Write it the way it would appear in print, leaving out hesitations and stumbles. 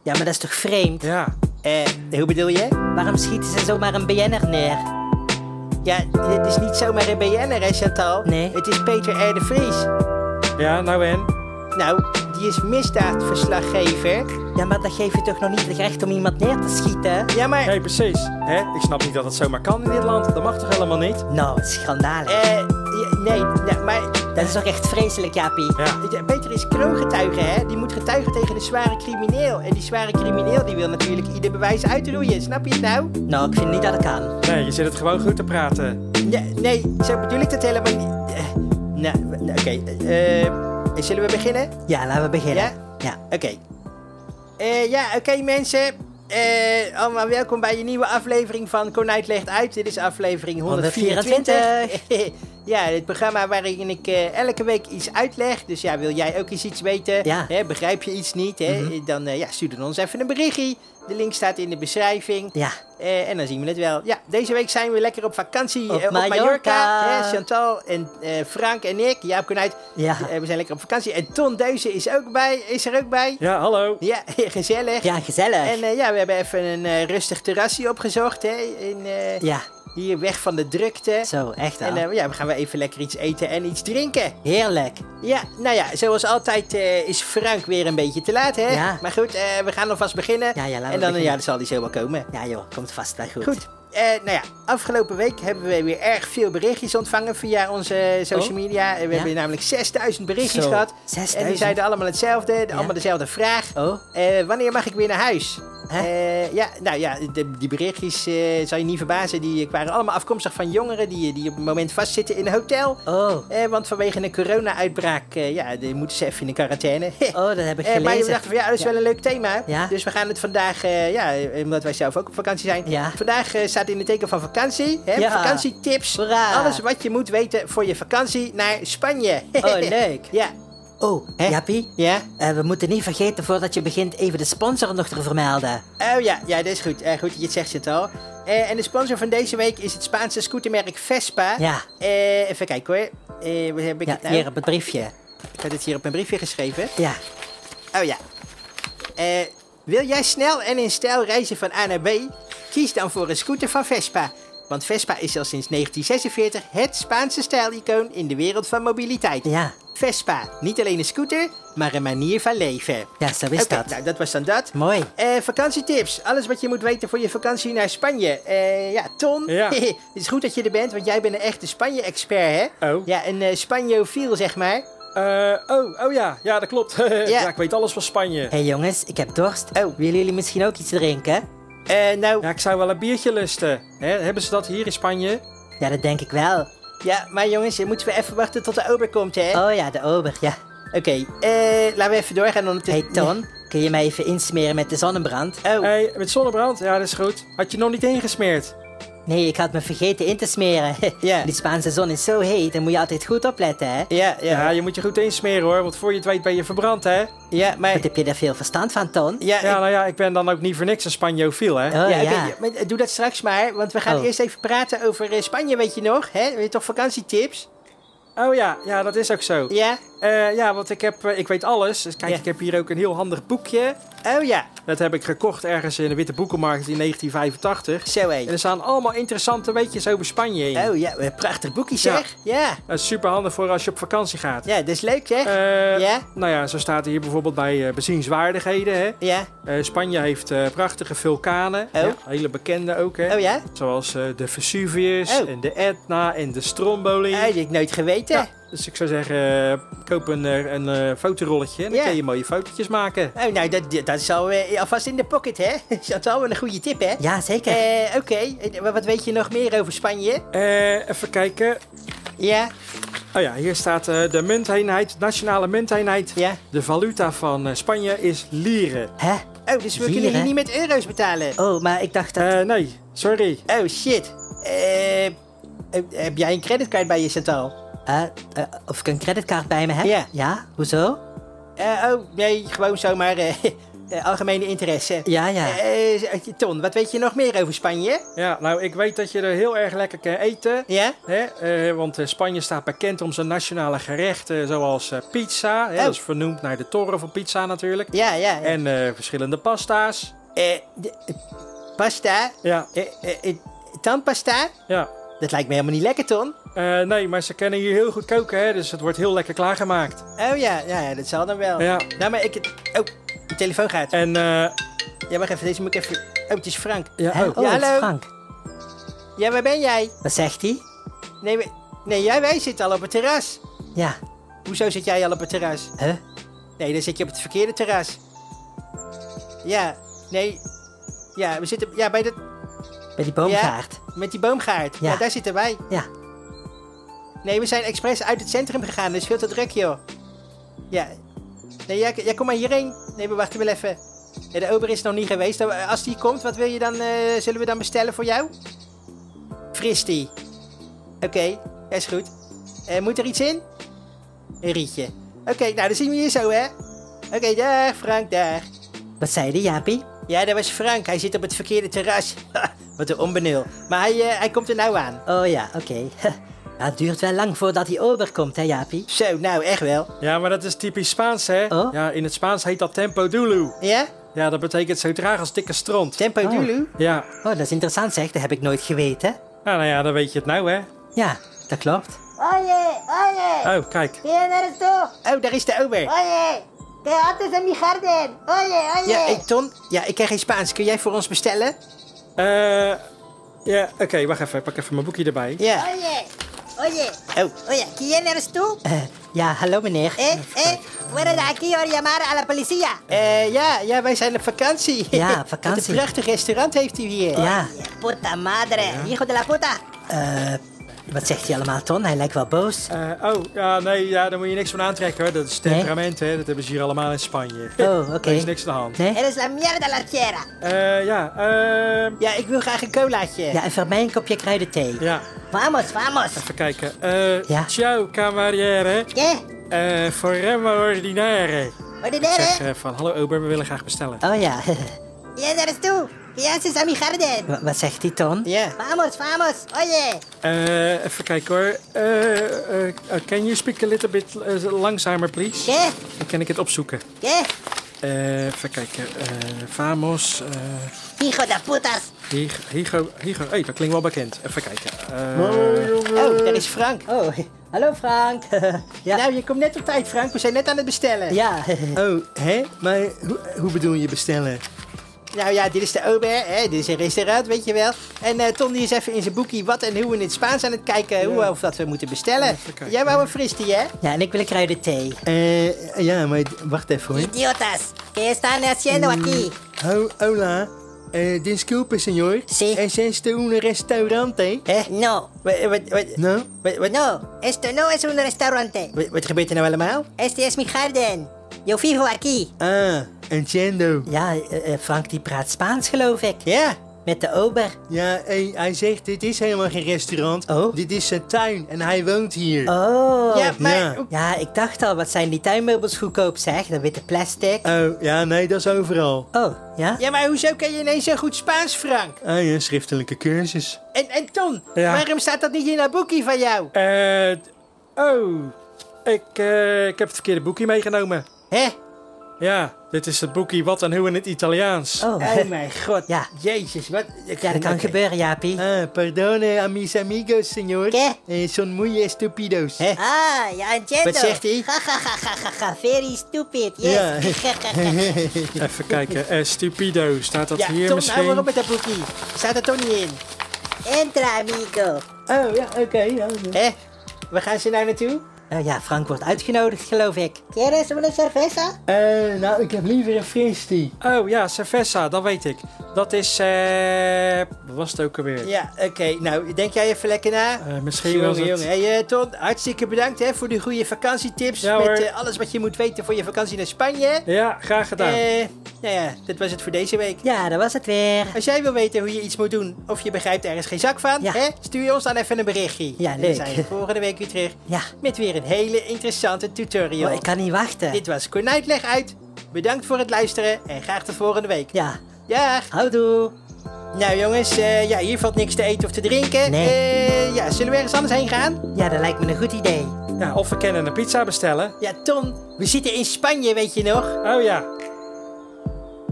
Ja, maar dat is toch vreemd? Ja. Hoe bedoel je? Waarom schieten ze zomaar een BN'er neer? Ja, dit is niet zomaar een BN'er, hè, Chantal? Nee. Het is Peter R. de Vries. Ja, nou en? Nou, die is misdaadverslaggever. Ja, maar dat geeft je toch nog niet het recht om iemand neer te schieten? Ja, maar... Nee, precies. Hè? Ik snap niet dat het zomaar kan in dit land. Dat mag toch helemaal niet? Nou, schandalig. Nee, maar... Dat is toch echt vreselijk, Jaapie? Ja. Peter is kroongetuige, hè? Die moet getuigen tegen een zware crimineel. En die zware crimineel die wil natuurlijk ieder bewijs uitroeien. Snap je het nou? Nou, ik vind niet dat het kan. Nee, je zit het gewoon goed te praten. Nee, zo bedoel ik dat helemaal niet. Oké. Zullen we beginnen? Ja, laten we beginnen. Ja? Oké. Oké, mensen. Allemaal welkom bij een nieuwe aflevering van Kornuit legt uit. Dit is aflevering 124. Ja, het programma waarin ik elke week iets uitleg. Dus ja, wil jij ook eens iets weten? Ja. Hè, begrijp je iets niet? Hè? Dan stuur dan ons even een berichtje. De link staat in de beschrijving. Ja. En dan zien we het wel. Ja, deze week zijn we lekker op vakantie Op op Mallorca. Chantal en Frank en ik, Jaap Kornuit. Ja. We zijn lekker op vakantie. En Ton Deuze is er ook bij. Ja, hallo. Ja, gezellig. Ja, gezellig. En we hebben even een rustig terrasje opgezocht. Hè? Ja, Hier weg van de drukte. zo, echt wel. En we gaan even lekker iets eten en iets drinken. Heerlijk. Ja, nou ja, zoals altijd is Frank weer een beetje te laat, hè? Ja. Maar goed, we gaan alvast beginnen. Ja, laten we en dan beginnen. dan zal die zo wel komen. Ja joh, komt vast wel goed. Goed. Afgelopen week hebben we weer erg veel berichtjes ontvangen via onze social media. We hebben namelijk 6000 berichtjes Zo, gehad. 6000? En die zeiden allemaal hetzelfde, allemaal dezelfde vraag. Oh? Wanneer mag ik weer naar huis? Hè? Die berichtjes, zal je niet verbazen, die waren allemaal afkomstig van jongeren die op het moment vastzitten in een hotel. Oh. Want vanwege een corona-uitbraak moeten ze even in de quarantaine. Oh, dat heb ik gelezen. Maar we dachten van dat is wel een leuk thema. Ja. Dus we gaan het vandaag, omdat wij zelf ook op vakantie zijn. Ja. Vandaag staat in het teken van vakantie. Hè? Ja. Vakantietips. Hoera. Alles wat je moet weten voor je vakantie naar Spanje. Oh, leuk. Ja. Oh, Hè? Jappie? Ja? We moeten niet vergeten voordat je begint even de sponsor nog te vermelden. Oh ja, dat is goed. Goed dat je het zegt, Chantal. En de sponsor van deze week is het Spaanse scootermerk Vespa. Ja. Even kijken hoor. Waar heb ik Ja, het nou? hier op het briefje. Ik had het hier op mijn briefje geschreven. Ja. Oh ja. Wil jij snel en in stijl reizen van A naar B? Kies dan voor een scooter van Vespa. Want Vespa is al sinds 1946 het Spaanse stijlicoon in de wereld van mobiliteit. Ja. Vespa, niet alleen een scooter, maar een manier van leven. Ja, zo is Oké, dat. nou dat was dan dat. Mooi. Vakantietips. Alles wat je moet weten voor je vakantie naar Spanje. Ton. Ja. Het is goed dat je er bent, want jij bent een echte Spanje-expert, hè? Oh. Ja, een Spanjofiel, zeg maar. Ja, dat klopt. Ja, ik weet alles van Spanje. Hé jongens, ik heb dorst. Oh. Willen jullie misschien ook iets drinken? Nou, Ja, ik zou wel een biertje lusten. Hè? Hebben ze dat hier in Spanje? Ja, dat denk ik wel. ja, maar jongens, dan moeten we even wachten tot de ober komt, hè? Oh ja, de ober, ja. Oké, laten we even doorgaan ondertussen. Hey Ton, kun je mij even insmeren met de zonnebrand? Oh, Hey, met zonnebrand? Ja, dat is goed. Had je nog niet ingesmeerd? Nee, ik had me vergeten in te smeren. Ja. Die Spaanse zon is zo heet, dan moet je altijd goed opletten, hè? Ja, je moet je goed insmeren hoor, want voor je het weet ben je verbrand, hè? maar... Wat heb je daar veel verstand van, Ton? Ja, ik ben dan ook niet voor niks een Spanjofiel, hè? Oh ja. Maar doe dat straks maar, want we gaan Oh. eerst even praten over Spanje, weet je nog? Hè? Weet je toch vakantietips? Oh ja, dat is ook zo. Ja? Want ik weet alles. Dus kijk, Ja. ik heb hier ook een heel handig boekje. Oh ja, Dat heb ik gekocht ergens in de Witte Boekenmarkt in 1985. zo hé. En er staan allemaal interessante weetjes over Spanje in. Oh ja, een prachtig boekje zeg. Ja. Dat is super handig voor als je op vakantie gaat. Ja, dat is leuk zeg. Ja? Ja? Nou ja, zo staat er hier bijvoorbeeld bij bezienswaardigheden. Hè? Ja. Spanje heeft prachtige vulkanen. Oh. Ja, hele bekende ook. Hè? Oh ja? Zoals de Vesuvius Oh. en de Etna en de Stromboli. Dat heb ik nooit geweten. Ja, dus ik zou zeggen, koop een fotorolletje en dan Ja. kun je mooie fotootjes maken. Oh, nou, dat is al alvast in de pocket, hè? Dat is al wel een goede tip, hè? Ja, zeker. Oké. Wat weet je nog meer over Spanje? Even kijken. Ja? Oh ja, hier staat de munteenheid, nationale munteenheid. Ja? De valuta van Spanje is lieren. Hè? Oh, dus we kunnen Lieren? hier niet met euro's betalen. Oh, maar ik dacht dat... Nee, sorry. Oh, shit. Heb jij een creditcard bij je, Chantal? of ik een creditcard bij me heb? Ja. Ja? Hoezo? Nee, gewoon zomaar algemene interesse. Ja. Ton, wat weet je nog meer over Spanje? Ja, nou, ik weet dat je er heel erg lekker kan eten. Ja? Hè? Want Spanje staat bekend om zijn nationale gerechten, zoals pizza. Hè? Dat is vernoemd naar de toren van pizza natuurlijk. Ja. En verschillende pasta's. Pasta? Ja. Tandpasta? Ja. Dat lijkt me helemaal niet lekker, Ton. Nee, maar ze kunnen hier heel goed koken, hè? Dus het wordt heel lekker klaargemaakt. Oh ja, dat zal dan wel. Ja. Nou, maar de telefoon gaat. En, Ja, wacht even, deze moet ik even... Oh, het is Frank. ja, Hè? oh. Oh, Ja, het is hallo. Frank. Ja, waar ben jij? Wat zegt hij? Nee, wij zitten al op het terras. Ja. Hoezo zit jij al op het terras? Huh? Nee, dan zit je op het verkeerde terras. Ja, nee. Ja, we zitten bij Bij die boomgaard. met die boomgaard. Ja. Ja, daar zitten wij. Ja. Nee, we zijn expres uit het centrum gegaan. Dat is veel te druk, joh. Ja. Nee, ja, kom maar hierheen. Nee, we wachten wel even. Ja, de ober is nog niet geweest. Als die komt, wat wil je dan? Zullen we dan bestellen voor jou? Fristie. Oké, dat is goed. Moet er iets in? Een rietje. Oké, nou, dan zien we je zo, hè? Oké, dag Frank, dag. Wat zei die, Jaapie? Ja, dat was Frank. Hij zit op het verkeerde terras. Wat een onbenul. Maar hij komt er nou aan. Oh ja, oké. Ja, het duurt wel lang voordat die ober komt, hè, Jaapie? Zo, nou, echt wel. Ja, maar dat is typisch Spaans, hè? Oh? Ja, in het Spaans heet dat tempo dulu. Ja? Ja, dat betekent zo traag als dikke stront. Tempo Oh. Dulu? Ja. Oh, dat is interessant, zeg. Dat heb ik nooit geweten. Nou ja, dan weet je het nou, hè? Ja, dat klopt. Oye, Oh, kijk. ¿quién eres tú? Oh, daar is de ober. Oye, ¿qué haces en mi jardín? Oye. Ja, hey, Ton. Ja, ik ken geen Spaans. Kun jij voor ons bestellen? Ja, oké, wacht even. Ik pak even mijn boekje erbij. Ja. Oye, Oh, oye, ¿quién eres tú? Ja, hallo meneer. Fuera de aquí o llamar a la policía. ja, wij zijn op vakantie. Ja, vakantie. Wat een prachtig restaurant heeft u hier. Ja, Puta madre, hijo de la puta. wat zegt hij allemaal, Ton? Hij lijkt wel boos. Ja, nee, ja, daar moet je niks van aantrekken, hoor. Dat is temperament, hè. Dat hebben ze hier allemaal in Spanje. Oh, oké. Er is niks aan de hand. Nee? Eres la mierda larchera. Ja, ik wil graag een colaatje. Ja, en voor mij een kopje kruidenthee. Ja, Vamos. even kijken. Ja. Ciao, cameriere. ¿Qué? Forremmo ordinaire. Ik Ordinaire. zeg van, hallo ober, we willen graag bestellen. Oh ja. ¿Quién eres tú? ¿Qué haces a mi jardín? Wat zegt die, Ton? Ja. Vamos. Oye. Even kijken, hoor. Can you speak a little bit langzamer, please? ¿Qué? Dan kan ik het opzoeken. ¿Qué? Even kijken. Vamos. Hijo de putas. Higo. Hey, dat klinkt wel bekend. Even kijken. Oh, daar is Frank. Oh, hallo Frank. Ja. Nou, je komt net op tijd, Frank. We zijn net aan het bestellen. Ja. Oh, hè? Maar hoe bedoel je bestellen? Nou ja, dit is de ober, hè? Dit is een restaurant, weet je wel. En Ton die is even in zijn boekie wat en hoe in het Spaans aan het kijken hoe of dat we moeten bestellen. Even kijken. Jij wou een fristie, hè? Ja, en ik wil een kruidenthee. Ja, maar wacht even hoor. Idiotas. ¿Qué están haciendo aquí? Hola. Disculpe, señor. Sí. ¿Es este un restaurante? No. Wat, No. No, esto no es un restaurante. wat gebeurt er nou allemaal? Este es mi jardín. Yo vivo aquí. Ah, entiendo. Ja, Frank die praat Spaans, geloof ik. Ja. Met de ober. Ja, hij zegt dit is helemaal geen restaurant. Oh. Dit is zijn tuin en hij woont hier. Oh. Ja, maar... ja. Ja, ik dacht al, wat zijn die tuinmeubels goedkoop, zeg? Dat witte plastic. Oh, ja, nee, dat is overal. Oh, ja? Ja, maar hoezo kan je ineens zo goed Spaans, Frank? Ah ja, schriftelijke cursus. En Ton, Ja. waarom staat dat niet in dat boekje van jou? Ik heb het verkeerde boekje meegenomen. Hè? Ja, dit is het boekje Wat en Hoe in het Italiaans. Oh, Oh mijn god. Ja. Jezus, wat... Ja, dat kan gebeuren, Jaapie. Perdone a mis amigos, señor. ¿Qué? Son muy estúpidos. Hè? Ah, ya entiendo. Wat zegt hij? Ja, very stupid, yes. Ja. Even kijken. Stupido. Staat dat Ja, hier Ton, misschien? hou maar op met dat boekje. Staat er toch niet in? Entra, amigo. Oh, ja, oké. Ja. Hè? Waar gaan ze nou naartoe? Ja, Frank wordt uitgenodigd, geloof ik. ¿Quieres una cerveza? Nou, ik heb liever een fristie. Oh ja, cerveza, dat weet ik. Dat is, wat was het ook alweer? Ja, oké. Nou, denk jij even lekker na? Misschien was het... Jongen. Hey, Ton, hartstikke bedankt hè, voor de goede vakantietips. Ja, met hoor. alles wat je moet weten voor je vakantie naar Spanje. Ja, graag gedaan. Nou ja, dat was het voor deze week. Ja, dat was het weer. Als jij wil weten hoe je iets moet doen of je begrijpt ergens geen zak van, Ja. hè, stuur je ons dan even een berichtje. Ja, En leuk. dan zijn we volgende week weer terug Ja. met weer een hele interessante tutorial. Oh, ik kan niet wachten. Dit was Koen Uitleg uit bedankt voor het luisteren en graag tot volgende week. Ja, Dag! houdoe. Nou jongens, hier valt niks te eten of te drinken. Nee. Zullen we ergens anders heen gaan? Ja, dat lijkt me een goed idee. Ja, of we kunnen een pizza bestellen. Ja, Ton, we zitten in Spanje, weet je nog? Oh ja,